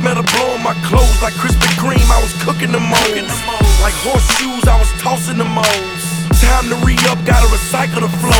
smell of blow on my clothes like Krispy Kreme. I was cooking the moles. Like horseshoes, I was tossing the moles. Time to re-up, gotta recycle the flow.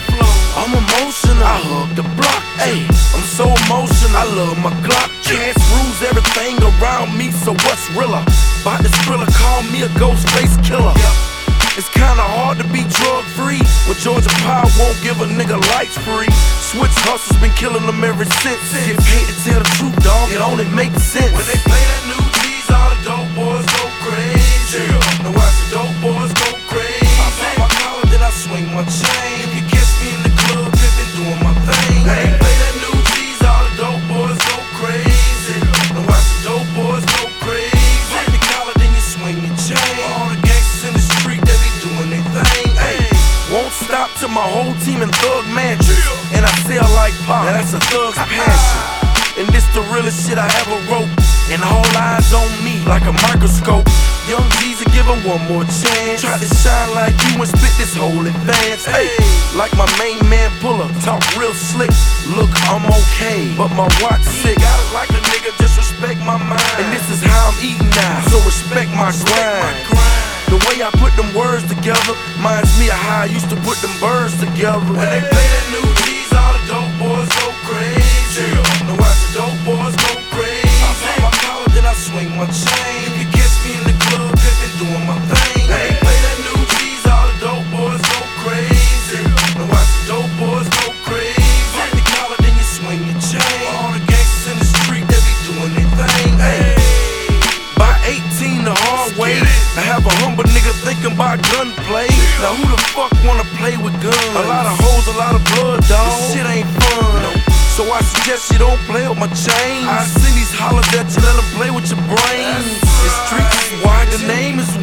I'm emotional, I hug the block. Ayy, I'm so emotional, I love my Glock. Chance rules everything around me, so what's realer? Bout this thriller, call me a ghost face killer. It's kinda hard to be drug free when Georgia Power won't give a nigga lights free. Switch hustles been killing them ever since. Get paid to tell the truth, dog, it only makes sense. When they play that new G's, all the dope boys go crazy. Now watch the dope boys go crazy. I pop my collar, then I swing my chain. You can catch me in the club, pimpin', doing my thing. When they play that new G's, all the dope boys go crazy. Now watch the dope boys go crazy. Pop the collar, then you swing your chain. All the gangsters in the street, they be doing their thing. Ay, won't stop till my whole team in Thug Mansion. And I sell like pop, now that's a thug's passion. And this the realest shit I ever wrote. And all eyes on me like a microscope. Young Jeezy, give him one more chance. Try to shine like you and spit this whole advance. Hey, like my main man Puller, talk real slick. Look, I'm okay, but my watch sick. Got it like a nigga, just respect my mind. And this is how I'm eating now, so respect my grind. The way I put them words together reminds me of how I used to put them birds together. When they play that new G's, all the dope boys go crazy. Now watch the dope boys go crazy. I pop my collar, then I swing my chain. You can catch me in the club, pimpin', doing my thing. When they play that new G's, all the dope boys go crazy. Now watch the dope boys go crazy. Pop the collar, then you swing your chain. All the gangsters in the street, they be doing their thing. Ay. By 18 the hard way, I have a humble nigga thinking about gunplay. Now who the fuck wanna play with guns? A lot of hoes, a lot of blood, dawg. This shit ain't fun. So I suggest you don't play with my chain. I see these hollers at you, let them play with your brain. The streets is wide, the name is